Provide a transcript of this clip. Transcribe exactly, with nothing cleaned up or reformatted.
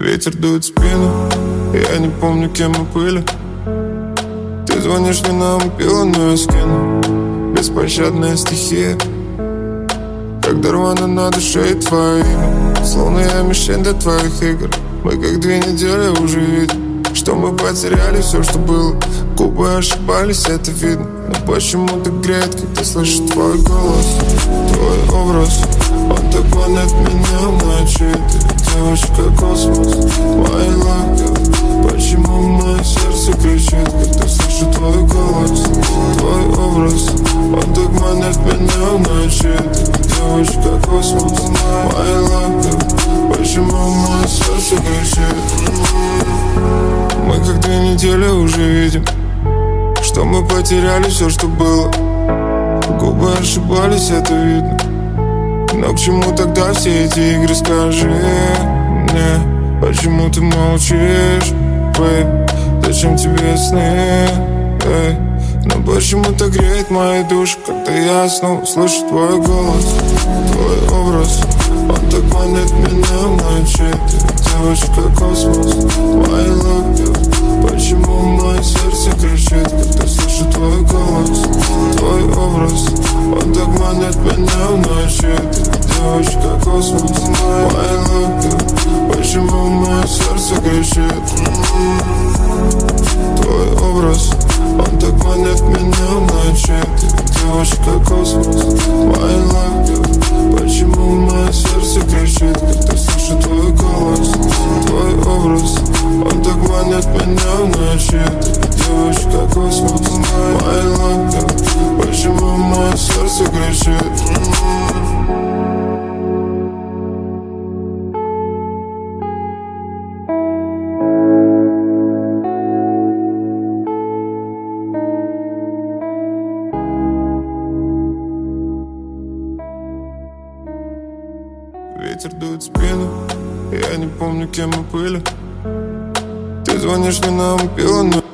Ветер дует в спину, я не помню, кем мы были. Ты звонишь мне на мобилу, скину. Беспощадная стихия, когда рвано на душе и твое имя. Словно я мишень для твоих игр. Мы как две недели уже видим, что мы потеряли все, что было. Губы ошибались, это видно. Но почему-то греет, когда слышу твой голос. Твой образ, он так манит меня в ночи. Ты девочка космос, my love. Почему мое сердце кричит, когда слышу твой голос. Твой образ, он так манит меня в ночи. Ты девочка космос, my love. Почему мое сердце кричит. Мы как две недели уже видим, что мы потеряли все, что было. Губы ошибались, это видно. Но к чему тогда все эти игры, скажи мне. Почему ты молчишь, бэйб? Зачем тебе сны, эй? Но почему-то греет моя душа, когда я снова слышу твой голос. Твой образ, он так манит меня в ночи. Ты девочка космос, my love. Почему мое сердце кричит, когда слышу твой голос. Твой образ, он так манит меня в ночи. Ты девочка космос, my love. Почему мое сердце кричит. Твой образ, он так манит меня в ночи. Ты девочка космос, my love. Почему мое сердце кричит, когда слышу твой голос. Твой образ, он так манит меня в ночи. Ты девочка космос, my love. Почему мое сердце кричит. Ветер дует в спину, я не помню, кем мы были. Ты звонишь мне на мобилу,